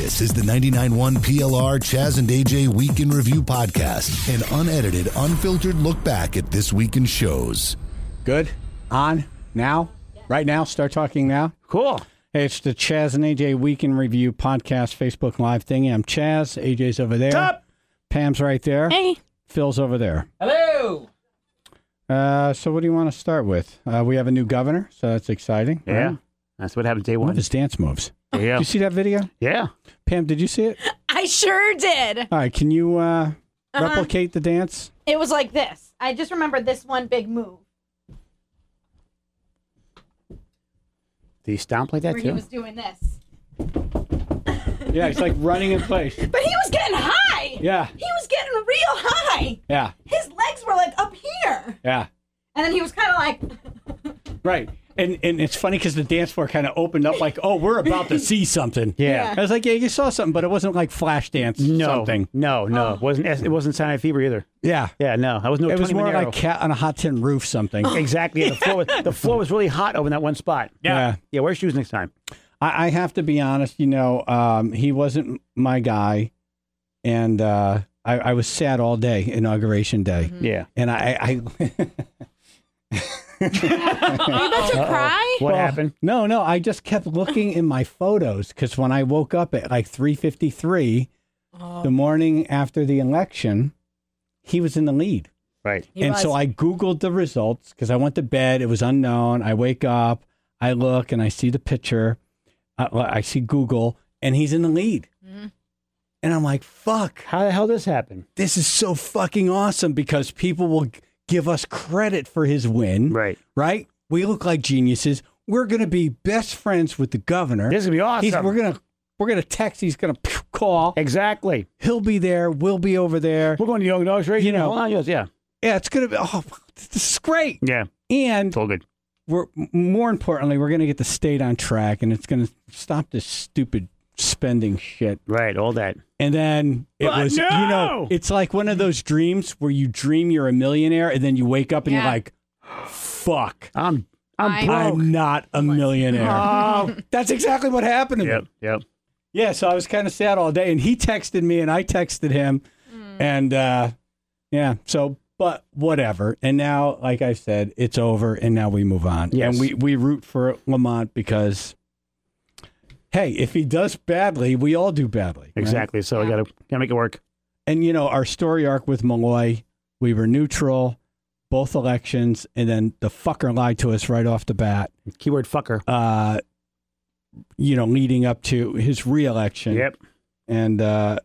This is the 99.1 PLR Chaz and AJ Week in Review podcast, an unedited, unfiltered look back at this week in shows. Good? On? Now? Right now? Start talking now? Cool. Hey, it's the Chaz and AJ Week in Review podcast Facebook Live thingy. I'm Chaz. AJ's over there. What's up? Pam's right there. Hey. Phil's over there. Hello. So what do you want to start with? We have a new governor, so that's exciting. Yeah. Right? That's what happened day One one. of his dance moves. Yeah. Did you see that video? Yeah. Pam, did you see it? I sure did. All right, can you replicate the dance? It was like this. I just remember this one big move Did he stomp like that where too? he was doing this. Yeah, he's like running in place. But he was getting high. Yeah, He was getting real high. yeah, His legs were like up here. yeah. And then he was kind of like, Right. And it's funny because the dance floor kind of opened up like, oh, we're about to see something. Yeah. I was like, yeah, you saw something, but it wasn't like flash dance No. something. No. It wasn't Saturday Night Fever either. Yeah. Yeah. No. That was no. It was Tony more Manero. like cat on a hot tin roof something. Exactly. Yeah, the floor was really hot over in that one spot. Yeah. Yeah. Wear shoes next time. I have to be honest, he wasn't my guy. And I was sad all day, Inauguration Day. Yeah. And I are you about to cry? What happened? No, I just kept looking in my photos because when I woke up at like 3:53 the morning after the election, he was in the lead. Right. So I Googled the results because I went to bed. It was unknown. I wake up, I look, and I see the picture. I see Google, and he's in the lead. And I'm like, fuck, How the hell did this happen? this is so fucking awesome because people will give us credit for his win. Right. Right? We look like geniuses. We're going to be best friends with the governor. This is gonna be awesome. We're gonna text. He's gonna call. Exactly. He'll be there. We'll be over there. We're going to Young Inauguration. You know. Hold on. Yes. Yeah. Yeah, it's gonna be. Oh, this is great. Yeah. And It's all good. more importantly, we're gonna get the state on track, and it's gonna stop this stupid spending shit. Right. All that. And then it But was, no! it's like one of those dreams where you dream you're a millionaire, and then you wake up and you're Yeah. like, fuck. I'm I- broke. I'm not a millionaire. Oh. That's exactly what happened to me. Yep. Yeah, so I was kind of sad all day, and he texted me, and I texted him, and yeah, so, but whatever. And now, like I said, it's over, and now we move on. Yes. And we root for Lamont because, hey, if he does badly, we all do badly. right? Exactly. So I gotta make it work. And, our story arc with Malloy, we were neutral both elections, and then the fucker lied to us right off the bat, Keyword fucker. leading up to his reelection. Yep. And then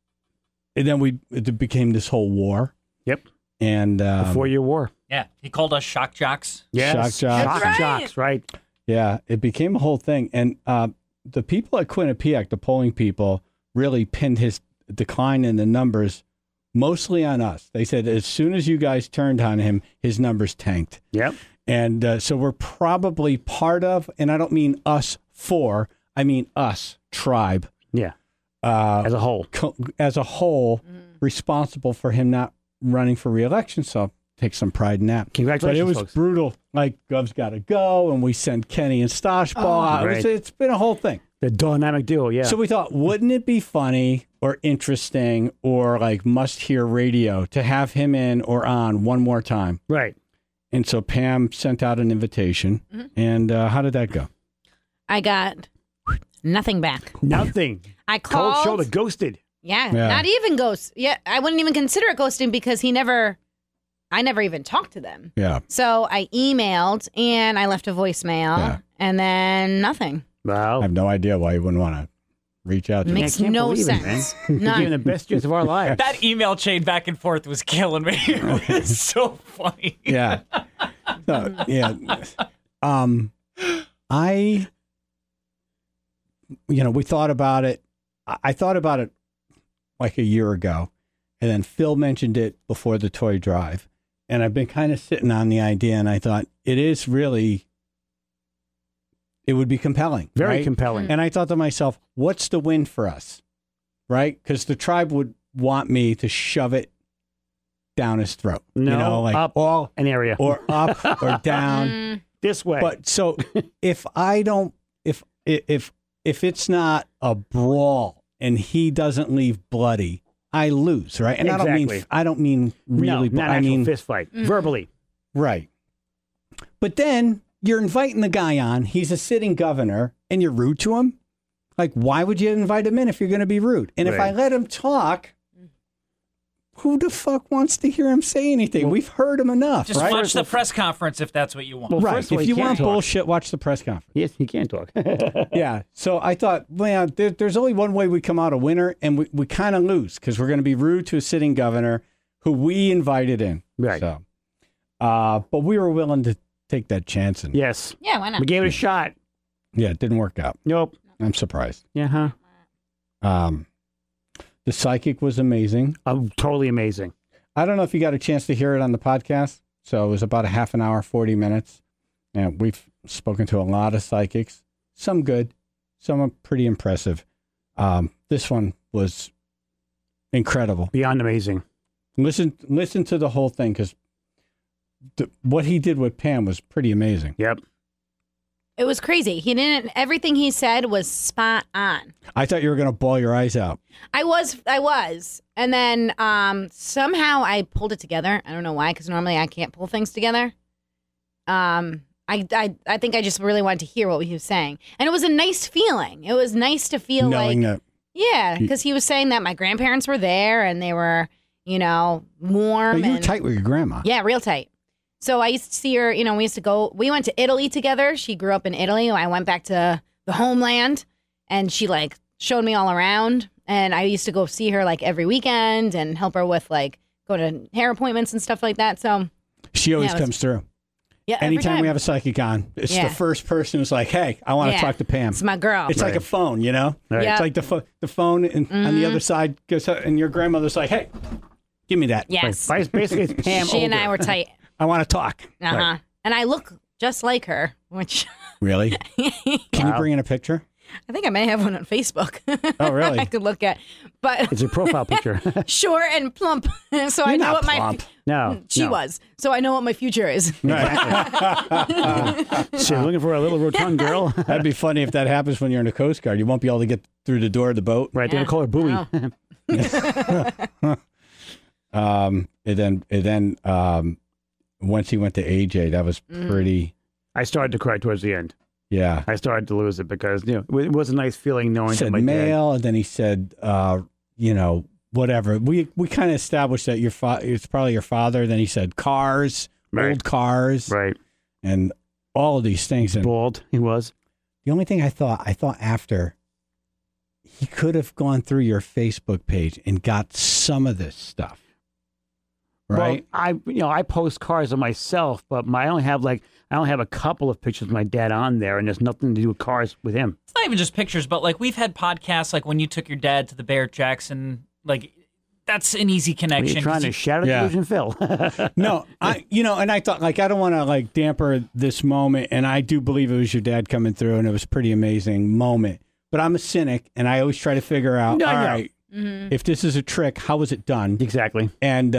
it became this whole war. Yep. And A 4-year war. Yeah, he called us shock jocks. Yes. Shock jocks. Shock That's right. jocks. Right. yeah, it became a whole thing. And the people at Quinnipiac, the polling people, really pinned his decline in the numbers mostly on us. They said as soon as you guys turned on him, his numbers tanked. Yep. And so we're probably part of, and I don't mean us four, I mean us, tribe, Yeah. As a whole. as a whole, responsible for him not running for reelection. So I'll take some pride in that. Congratulations, But it was folks. brutal. Like, Gov's got to go, and we sent Kenny and Stoshball out. right. It's been a whole thing. The dynamic duo. Yeah. So we thought, wouldn't it be funny or interesting or like must-hear radio to have him in or on one more time? right. And so Pam sent out an invitation. And how did that go? I got nothing back. Nothing. I Cold called. shoulder. Ghosted. Yeah, Yeah. not even ghost. Yeah, I wouldn't even consider it ghosting because I never even talked to them. Yeah. So I emailed and I left a voicemail Yeah. and then nothing. I Wow. have no idea why you wouldn't want to reach out to me. Makes can't no believe it, sense. You're giving None. the best years of our lives. That email chain back and forth was killing me. It was so funny. Yeah. So, yeah. We thought about it. I thought about it like a year ago, and then Phil mentioned it before the toy drive. And I've been kind of sitting on the idea, and I thought it would be compelling. Very right? compelling. And I thought to myself, what's the win for us? Right? Because the tribe would want me to shove it down his throat. No, like up all an area. or up or down. This way. But so if I don't, if it's not a brawl and he doesn't leave bloody, I lose, right? And Exactly. I don't mean really, no, not I actual mean fist fight. Verbally. right. But then you're inviting the guy on. He's a sitting governor, and you're rude to him. Like, why would you invite him in if you're going to be rude? And if I Right. let him talk, who the fuck wants to hear him say anything? We've heard him enough, Just right? watch the press conference if that's what you want. Well, Right. first of all, If he you can't want talk. bullshit, watch the press conference. Yes, he can talk. Yeah. So I thought, man, there's only one way we come out a winner, and we kind of lose because we're going to be rude to a sitting governor who we invited in. Right. So, but we were willing to take that chance, and Yes. Yeah, why not? We gave it a shot. yeah, it didn't work out. Nope. I'm surprised. Yeah, huh? The psychic was amazing. Totally amazing. I don't know if you got a chance to hear it on the podcast. So it was about a half an hour, 40 minutes. And we've spoken to a lot of psychics, some good, some are pretty impressive. This one was incredible. Beyond amazing. Listen to the whole thing because what he did with Pam was pretty amazing. Yep. It was crazy. Everything he said was spot on. I thought you were going to bawl your eyes out. I was. And then somehow I pulled it together. I don't know why, because normally I can't pull things together. I think I just really wanted to hear what he was saying. And it was a nice feeling. It was nice to feel Knowing like, that. yeah, because he was saying that my grandparents were there and they were, warm. You were and tight with your grandma. yeah, real tight. So I used to see her, we went to Italy together. She grew up in Italy. I went back to the homeland and she showed me all around. And I used to go see her every weekend and help her with go to hair appointments and stuff like that. So She always Yeah, it was- comes through. yeah, every Anytime time. we have a psychic on, it's Yeah. the first person who's like, hey, I want to Yeah. talk to Pam. It's my girl. It's like a phone, Right. Yeah. It's like the phone and on the other side goes up, and your grandmother's like, hey, give me that. Yes. Basically, it's Pam. She and I older. were tight. I want to talk. Uh-huh. Right. And I look just like her, which Really? Can you bring in a picture? I think I may have one on Facebook. Oh, really? I could look at. But It's a profile picture. short and plump. So I You're know not what plump. No. she no. was. So I know what my future is. So you're looking for a little rotund girl? That'd be funny if that happens when you're in the Coast Guard. You won't be able to get through the door of the boat. Right. They're Yeah. going to call her Bowie. Oh. And then once he went to AJ, that was pretty. I started to cry towards the end. Yeah. I started to lose it because it was a nice feeling knowing He said that my dad. male, and then he said, whatever. We kind of established that it's probably your father. Then he said cars, Right. old cars, Right. and all of these things. And Bald. He was. the only thing I thought after, he could have gone through your Facebook page and got some of this stuff, right? Well, I post cars of myself, but I only have a couple of pictures of my dad on there, and there's nothing to do with cars with him. It's not even just pictures, but we've had podcasts when you took your dad to the Barrett Jackson, that's an easy Are connection. you trying 'cause to you- shatter Yeah. delusion, Phil? No, and I thought I don't want to damper this moment, and I do believe it was your dad coming through, and it was a pretty amazing moment. But I'm a cynic, and I always try to figure out, No, all no. right, if this is a trick, how was it done? Exactly. And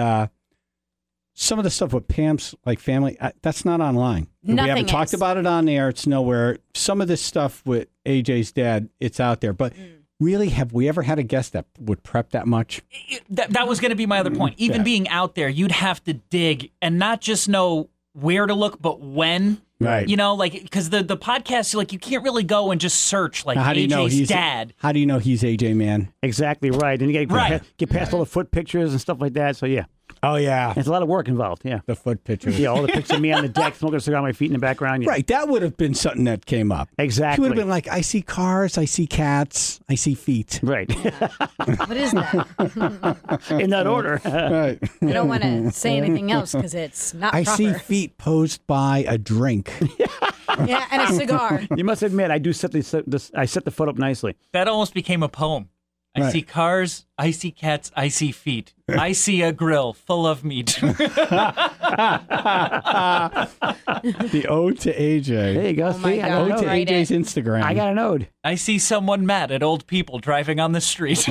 some of the stuff with Pam's family, that's not online. We Nothing haven't talked is. about it on air. It's nowhere. Some of this stuff with AJ's dad, it's out there. But really, have we ever had a guest that would prep that much? That was going to be my other point. Even Yeah. being out there, you'd have to dig and not just know where to look, but when. Right. Because the podcast, you can't really go and just search Now, how do you know AJ's he's dad. How do you know he's AJ man? Exactly right. And you get past all the foot pictures and stuff like that. So, yeah, Oh yeah, it's a lot of work involved. Yeah. the foot pictures. Yeah, all the pictures of me on the deck smoking a cigar on my feet in the background. Yeah. Right, that would have been something that came up. He Exactly. would have been like, I see cars, I see cats, I see feet. Right. What is that? In that order. Right. I don't want to say anything else because it's not I proper. see feet posed by a drink. Yeah, and a cigar. You must admit, I do set the foot up nicely. That almost became a poem. I Right. see cars, I see cats, I see feet. I see a grill full of meat. The ode to AJ. There you go. Oh my See, I God. got a Ode to node. Right. AJ's Instagram. I got a node. I see someone mad at old people driving on the street.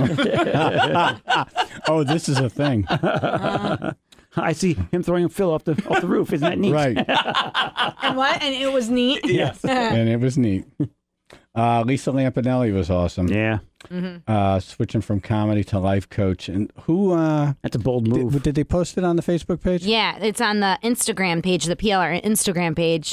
Oh, this is a thing. I see him throwing Phil off the roof. Isn't that neat? Right. And what? And it was neat. Yes. And it was neat. Lisa Lampanelli was awesome. Yeah. Switching from comedy to life coach. And who? That's a bold move. Did they post it on the Facebook page? Yeah, it's on the Instagram page, the PLR Instagram page.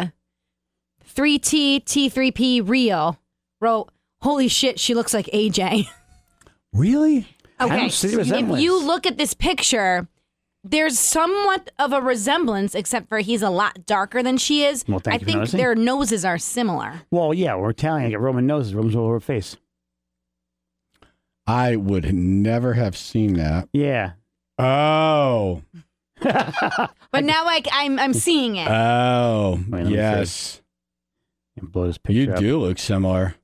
3T3P Rio wrote, "Holy shit, she looks like AJ." Really? I Okay, don't see the if resemblance. you look at this picture, there's somewhat of a resemblance, except for he's a lot darker than she is. Well, thank I you for think noticing. their noses are similar. Well, yeah, we're Italian. I get Roman noses, Roman's all over her face. I would never have seen that. Yeah. Oh. But now I'm seeing it. Oh. Wait, let me Yes. And blow this picture You up. do look similar.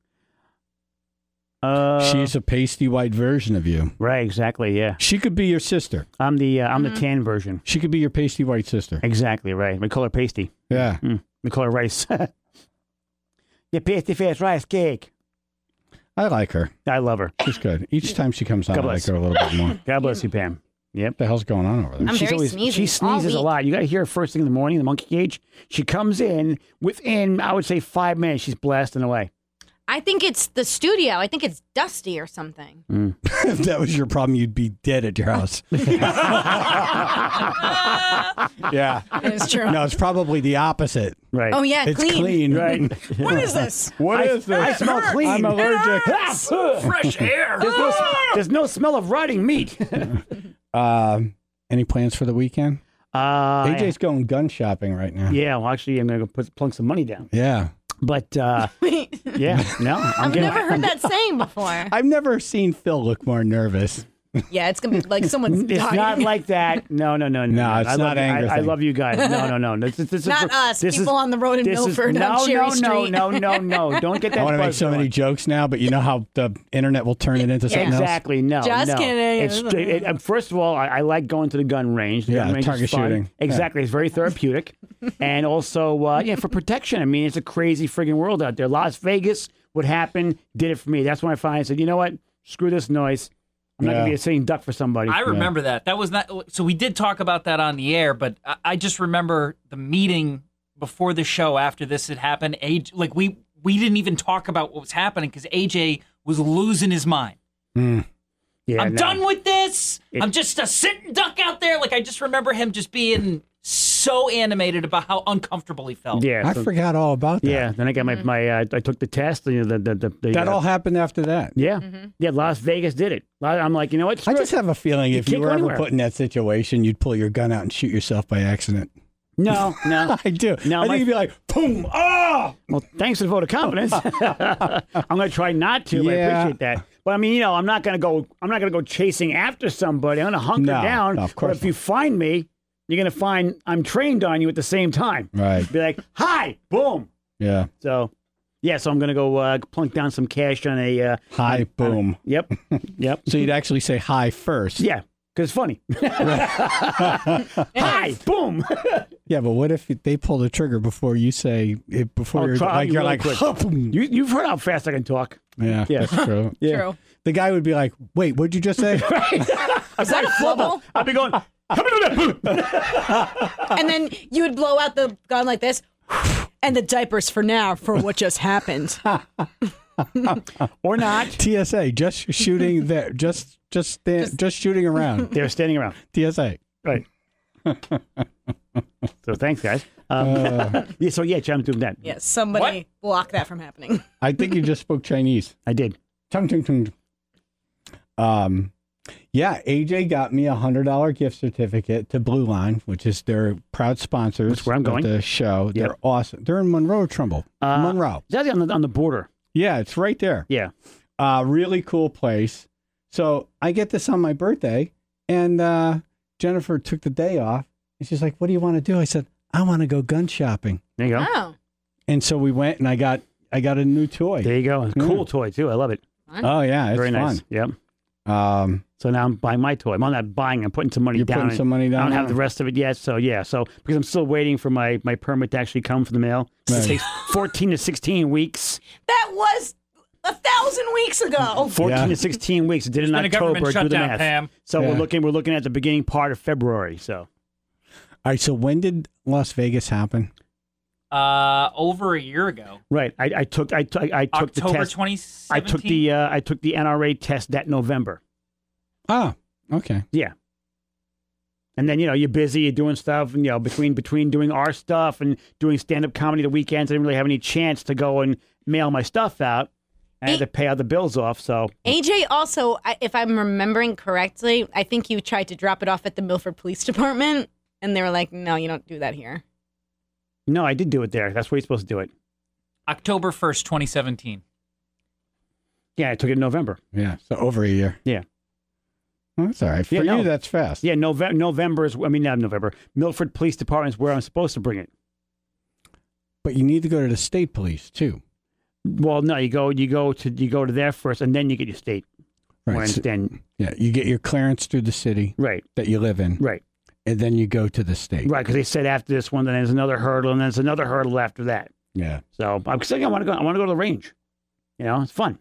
She's a pasty white version of you. Right, exactly, yeah. She could be your sister. I'm the tan version. She could be your pasty white sister. Exactly, right. We call her pasty. Yeah. We call her rice. Yeah, pasty face rice cake. I like her. I love her. She's good. Each time she comes on, I God like bless. her a little bit more. What God bless you, Pam. Yep. the hell's going on over there? I'm very sneezy She all sneezes a week. lot. You got to hear her first thing in the morning, the monkey cage. She comes in within, I would say, 5 minutes. She's blasting away. I think it's the studio. I think it's dusty or something. If that was your problem, you'd be dead at your house. Yeah. It's true. No, it's probably the opposite. Right. Oh yeah, It's clean. clean. Right. What is this? What is this? I smell clean. I'm allergic. Fresh air. There's no smell of rotting meat. Any plans for the weekend? AJ's going gun shopping right now. Yeah, well, actually, I'm going to go plunk some money down. Yeah. But, Wait, yeah, no. I've never heard that saying before. I've never seen Phil look more nervous. Yeah, it's gonna be like someone's It's dying. not like that. No. No, it's I not love you. anger I thing. love you guys. No. This is Not us. this People on the road in Milford on Cherry Street. No. Don't get that. I want to make buzz so many going. jokes now, but you know how the internet will turn it into something else? Exactly. No. Just no. kidding. It's straight, first of all, I like going to the gun range. The Yeah, gun range target is fun. shooting. Exactly. It's very therapeutic. And also, for protection. I mean, it's a crazy friggin' world out there. Las Vegas, what happened, did it for me. That's when I finally said, you know what? Screw this noise. I'm not going to be a sitting duck for somebody. I remember that. That was not. So we did talk about that on the air, but I just remember the meeting before the show after this had happened. Like we didn't even talk about what was happening because AJ was losing his mind. Yeah, I'm no. done with this. I'm just a sitting duck out there. Like I just remember him just being so animated about how uncomfortable he felt. Yeah. I so- forgot all about that. Yeah, then I got my I took the test. That all happened after that. Yeah, yeah. Las Vegas did it. I'm like, you know what? I Screw just it. have a feeling if you can't were go ever anywhere. put in that situation, you'd pull your gun out and shoot yourself by accident. No. I do. No, I my- think you'd be like, boom, ah! Well, thanks for the vote of confidence. I'm going to try not to. But I Yeah. appreciate that. But I mean, I'm not going to go chasing after somebody. I'm going to hunker No, down. no, of course But if you find me, you're going to find I'm trained on you at the same time. Right. Be like, hi, boom. Yeah. So, yeah. So I'm going to go plunk down some cash on a Hi, boom. Yep. So you'd actually say hi first. Yeah. Because it's funny. Hi, boom. Yeah, but what if they pull the trigger before you say it? Before you're try- I'll like, be you're really like, quick. "Huh, boom." You've heard how fast I can talk. Yeah, Yeah. that's true. Yeah. True. The guy would be like, "Wait, what'd you just say?" Is that a flubble? I'll be going. And then you would blow out the gun like this, and the diapers for now for what just happened. Or not. TSA, just shooting there, just shooting around. They're standing around. TSA. Right. So thanks, guys. Yeah. So yeah, I'm doing that. Yes, somebody block that from happening. I think you just spoke Chinese. I did. Tung, tung, tung. Yeah, AJ got me $100 gift certificate to Blue Line, which is their proud sponsors That's where I'm going. of the show. They're awesome. They're in Monroe or Trumbull? Monroe. Is that on the border? Yeah, it's right there. Yeah. Really cool place. So I get this on my birthday, and Jennifer took the day off, and she's like, "What do you want to do?" I said, "I want to go gun shopping." There you go. Oh, And so we went, and I got a new toy. There you go. It's a cool toy too. I love it. Oh yeah, it's Very fun. nice. Yep. Um, So now I'm buying my toy. I'm on that buying. I'm putting some money You're down. putting some money down I don't have now? the rest of it yet. So yeah. So because I'm still waiting for my permit to actually come from the mail. Right. It takes 14 to 16 weeks. that was 1,000 weeks ago. 14 Yeah. to 16 weeks. It did in Been a government October. Do the shutdown, math. Pam. So Yeah. we're looking at the beginning part of February. So all right. So when did Las Vegas happen? Over a year ago. Right. I took the October test. 2017. I took the NRA test that November. Oh, okay. Yeah. And then, you're busy, you're doing stuff, and, between doing our stuff and doing stand-up comedy the weekends, I didn't really have any chance to go and mail my stuff out. I had to pay all the bills off, so. AJ also, if I'm remembering correctly, I think you tried to drop it off at the Milford Police Department, and they were like, no, you don't do that here. No, I did do it there. That's where you're supposed to do it. October 1st, 2017. Yeah, I took it in November. Yeah, so over a year. Yeah. Well, that's all right. For Yeah, you, no. that's fast. Yeah, November is, not November. Milford Police Department is where I'm supposed to bring it. But you need to go to the state police, too. Well, no, you go to there first, and then you get your state. Right. So, Then, yeah, you get your clearance through the city right, that you live in, right, and then you go to the state. right, because they said after this one, then there's another hurdle, and then there's another hurdle after that. Yeah. So I'm saying I want to go to the range. It's fun.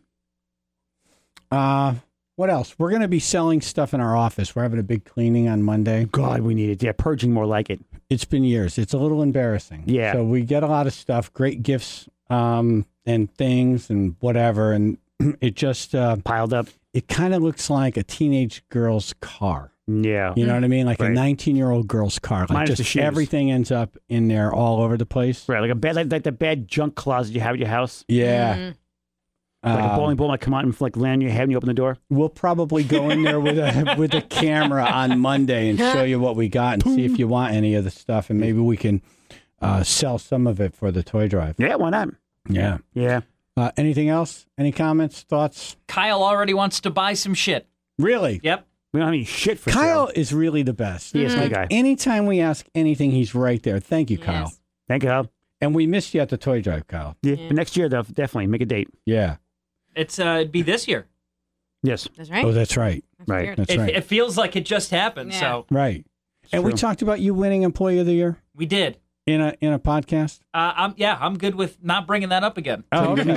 What else? We're going to be selling stuff in our office. We're having a big cleaning on Monday. God, we need it. Yeah, purging more like it. It's been years. It's a little embarrassing. Yeah. So we get a lot of stuff, great gifts, and things and whatever, and it just Piled up. it kind of looks like a teenage girl's car. Yeah. You know what I mean? Like Right. a 19-year-old girl's car. Like Minus the just shoes. everything ends up in there all over the place. Right, like a bad, like the bad junk closet you have at your house. Yeah. Like a bowling ball might come out and like land on your head when you open the door. We'll probably go in there with a camera on Monday and show you what we got and see if you want any of the stuff, and maybe we can sell some of it for the toy drive. Yeah, why not? Yeah. Yeah. Anything else? Any comments, thoughts? Kyle already wants to buy some shit. Really? Yep. We don't have any shit for Kyle sale. is really the best. He is my Like, guy. anytime we ask anything, he's right there. Thank you, Kyle. Yes. Thank you, Kyle. And we missed you at the toy drive, Kyle. Yeah. But next year, though, definitely make a date. Yeah. It'd be this year. Yes. That's right. Oh, that's right. That's right. weird. That's right. It feels like it just happened. Yeah. So Right. And we true. talked about you winning Employee of the Year we did. in a podcast. I'm good with not bringing that up again. Oh, okay.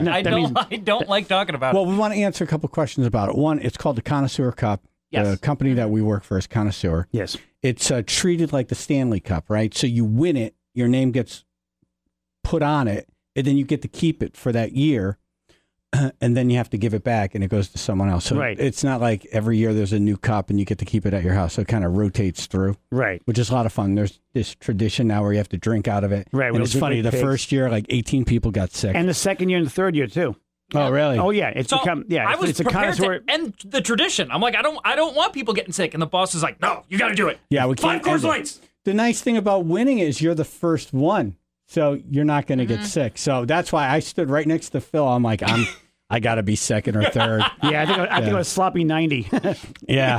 I don't like talking about it. Well, we want to answer a couple questions about it. One, it's called the Connoisseur Cup. Yes. The company that we work for is Connoisseur. Yes. It's treated like the Stanley Cup, right? So you win it, your name gets put on it, and then you get to keep it for that year, and then you have to give it back, and it goes to someone else. So Right. it's not like every year there's a new cup, and you get to keep it at your house. So it kind of rotates through, Right. which is a lot of fun. There's this tradition now where you have to drink out of it. Right, we And don't it's drink funny, like the pigs. first year, like 18 people got sick. And the second year and the third year, too. Oh, really? Oh, yeah. It's So become, yeah. I was it's a prepared connoisseur. to end the tradition. I'm like, I don't want people getting sick, and the boss is like, no, you got to do it. Yeah, we 5 can't. Coors end it. Lights. The nice thing about winning is you're the first one, so you're not going to get sick. So that's why I stood right next to Phil. I'm like, I got to be second or third. Yeah, I think it was sloppy 90. Yeah,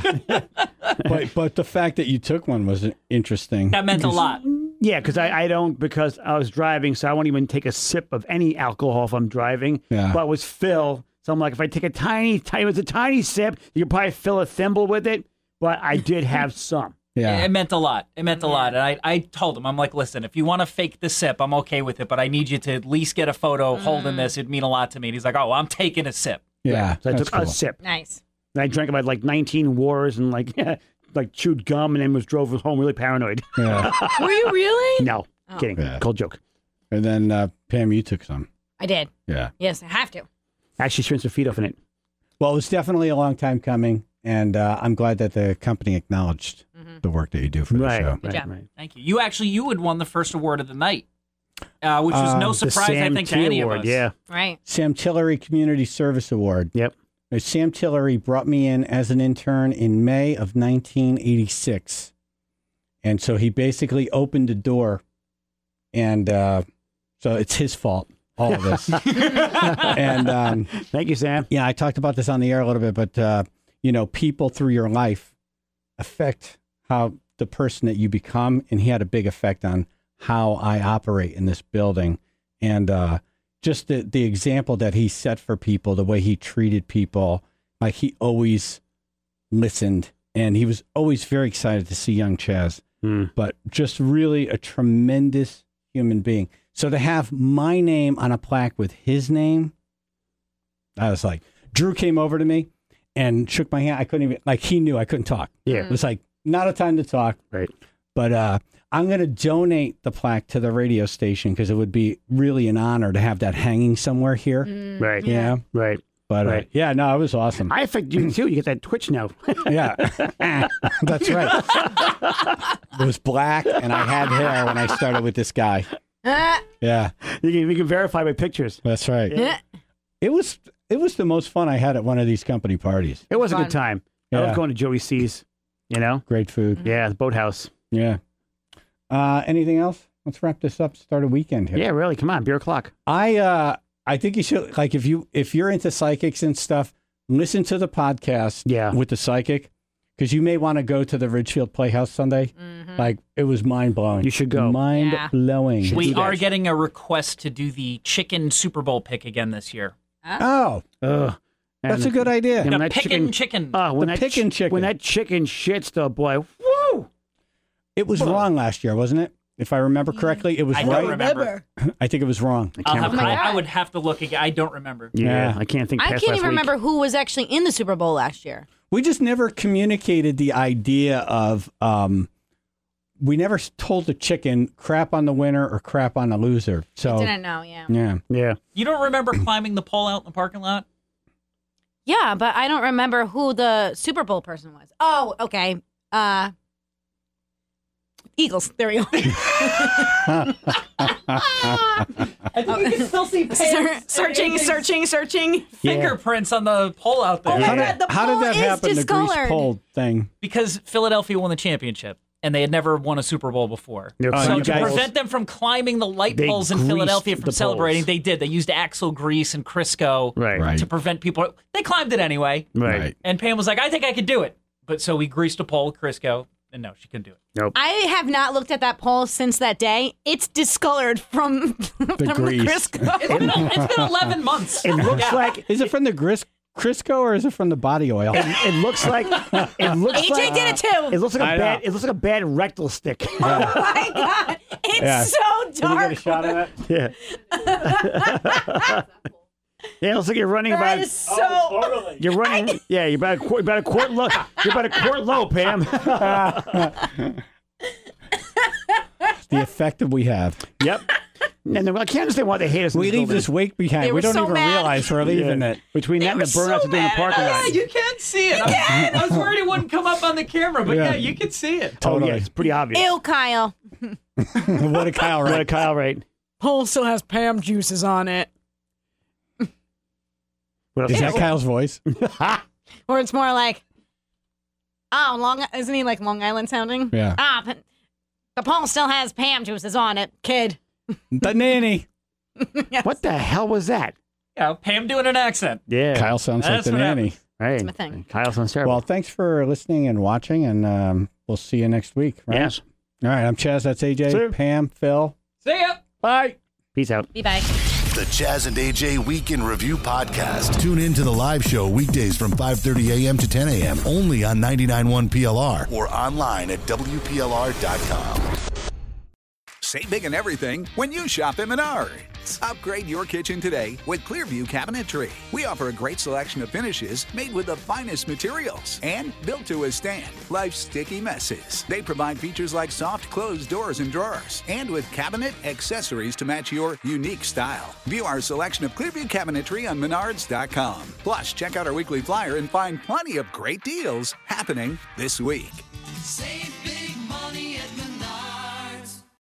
but the fact that you took one was interesting. That meant a lot. Yeah, because because I was driving, so I won't even take a sip of any alcohol if I'm driving. Yeah. But it was Phil, so I'm like, if I take it was a tiny sip, you could probably fill a thimble with it, but I did have some. Yeah, It meant a lot. It meant a lot. And I told him, I'm like, listen, if you want to fake the sip, I'm okay with it, but I need you to at least get a photo holding this. It'd mean a lot to me. And he's like, oh, well, I'm taking a sip. yeah. So I that's took a cool. sip. Nice. And I drank about like 19 waters and like chewed gum and then drove home really paranoid. Yeah, Were you really? No, kidding. Yeah. Cold joke. and then Pam, you took some. I did. Yeah. Yes, I have to. Actually, she rinsed her feet off in it. Well, it was definitely a long time coming, and I'm glad that the company acknowledged the work that you do for the show. Good job. Thank you. You had won the first award of the night, which was no The surprise, I Sam think, to T any Award, of us. Yeah. Right. Sam Tillery Community Service Award. Yep. Sam Tillery brought me in as an intern in May of 1986. And so he basically opened the door. And so it's his fault, all of this. And Thank you, Sam. yeah, I talked about this on the air a little bit, but, people through your life affect how the person that you become. And he had a big effect on how I operate in this building. And just the example that he set for people, the way he treated people, like he always listened, and he was always very excited to see young Chaz, but just really a tremendous human being. So to have my name on a plaque with his name, I was like, Drew came over to me and shook my hand. I couldn't even, he knew I couldn't talk. Yeah. It was like, not a time to talk. Right. But I'm going to donate the plaque to the radio station because it would be really an honor to have that hanging somewhere here. Right. Yeah. Right. But Right. yeah, no, it was awesome. I affect you too. You get that twitch now. Yeah, that's right. It was black, and I had hair when I started with this guy. Yeah, We can verify by pictures. that's right. It was the most fun I had at one of these company parties. It was a Fun. good time. I Yeah. love going to Joey C's. You know? Great food. Yeah, the boathouse. Yeah. Anything else? Let's wrap this up. Start a weekend here. Yeah, really. Come on, beer o'clock. I think you should, like, if you're into psychics and stuff, listen to the podcast. Yeah. With the psychic, because you may want to go to the Ridgefield Playhouse Sunday. Like, it was mind blowing. You should go. Mind blowing. We do that. are getting a request to do the chicken Super Bowl pick again this year. Oh, Ugh. that's a good idea. And The that pickin' chicken. When The that pickin' chicken. When that chicken shits, though, boy, woo! It was wrong last year, wasn't it? If I remember correctly, it was I right. don't remember. I think it was wrong. I would have to look again. I don't remember. Yeah, Yeah. I can't think I past can't last even week. remember who was actually in the Super Bowl last year. We just never communicated the idea of. We never told the chicken crap on the winner or crap on the loser. So Didn't know, yeah. yeah, Yeah. You don't remember climbing the pole out in the parking lot? Yeah, but I don't remember who the Super Bowl person was. Oh, okay. Eagles. There we go. I think you can still see Searching. fingerprints on the pole out there. Oh my how God, the how did pole that is happen? The grease discolored. pole thing. Because Philadelphia won the championship, and they had never won a Super Bowl before. They're Oh, So you to guys- prevent them from climbing the light They poles in greased Philadelphia the from celebrating, poles. they did. They used axle grease and Crisco Right. to prevent people. They climbed it anyway. Right. And Pam was like, I think I could do it. But so we greased a pole with Crisco, and no, she couldn't do it. Nope. I have not looked at that pole since that day. It's discolored from the grease. Crisco. It's been 11 months. It looks like Is it from the Crisco or is it from the body oil? it looks like AJ did it too. It looks like I a know. bad. It looks like a bad rectal stick. Oh my God. It's Yeah. so dark. shot of that? Yeah. Yeah, it looks like you're running That about. is so. You're running. Yeah, you're about a quart low. You're about a quart low, Pam. The effect that we have. Yep. And then, I can't understand why they hate us. in We this leave building. this wake behind. They We were don't so even mad. realize we're leaving it. Between that and the burnouts of doing the parking lot. You can't see it. I was worried it wouldn't come up on the camera, but Yeah. yeah, you can see it. Oh, Totally. yeah, it's pretty obvious. Ew, Kyle. What a Kyle, What a right? Kyle, right? Pole still has Pam juices on it. What else? Is that Kyle's voice? Or it's more like, isn't he like Long Island sounding? Yeah. But the pole still has Pam juices on it, kid. The nanny. What the hell was that? Yeah, Pam doing an accent. Yeah. Kyle sounds like That's the what nanny. Right. my thing. Kyle sounds terrible. Well, thanks for listening and watching, and we'll see you next week. Right? Yes. All right. I'm Chaz. That's AJ. See you. Pam. Phil. See ya. Bye. Peace out. Be bye. The Chaz and AJ Week in Review podcast. Tune in to the live show weekdays from 5:30 a.m. to 10 a.m. only on 99.1 PLR or online at WPLR.com. Save big on everything when you shop at Menards. Upgrade your kitchen today with Clearview Cabinetry. We offer a great selection of finishes made with the finest materials and built to withstand life's sticky messes. They provide features like soft closed doors and drawers and with cabinet accessories to match your unique style. View our selection of Clearview Cabinetry on Menards.com. Plus, check out our weekly flyer and find plenty of great deals happening this week. Save